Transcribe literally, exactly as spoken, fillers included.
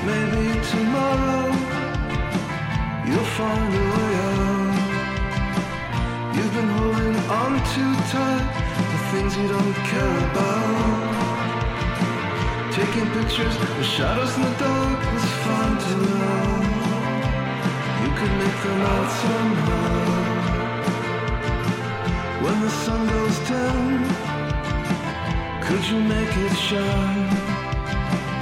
Maybe tomorrow you'll find a way out. You've been holding on too tight to things you don't care about. Taking pictures of shadows in the dark was fun to know. You could make them out somehow. When the sun goes down, could you make it shine?